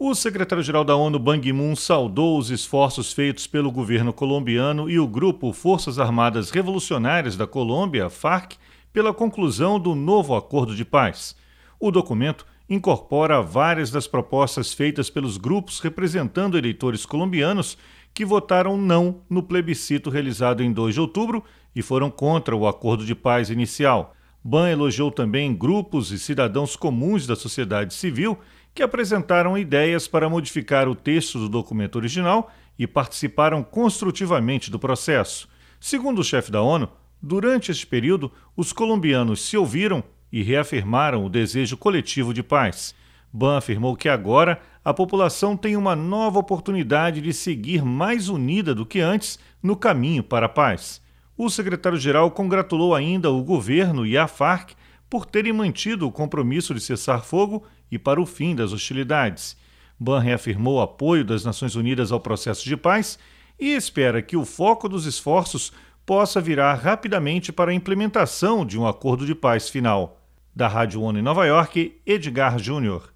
O secretário-geral da ONU, Ban Ki-moon, saudou os esforços feitos pelo governo colombiano e o grupo Forças Armadas Revolucionárias da Colômbia, FARC, pela conclusão do novo acordo de paz. O documento incorpora várias das propostas feitas pelos grupos representando eleitores colombianos que votaram não no plebiscito realizado em 2 de outubro e foram contra o acordo de paz inicial. Ban elogiou também grupos e cidadãos comuns da sociedade civil que apresentaram ideias para modificar o texto do documento original e participaram construtivamente do processo. Segundo o chefe da ONU, durante este período, os colombianos se ouviram e reafirmaram o desejo coletivo de paz. Ban afirmou que agora a população tem uma nova oportunidade de seguir mais unida do que antes no caminho para a paz. O secretário-geral congratulou ainda o governo e a FARC por terem mantido o compromisso de cessar fogo e para o fim das hostilidades. Ban reafirmou o apoio das Nações Unidas ao processo de paz e espera que o foco dos esforços possa virar rapidamente para a implementação de um acordo de paz final. Da Rádio ONU em Nova York, Edgar Júnior.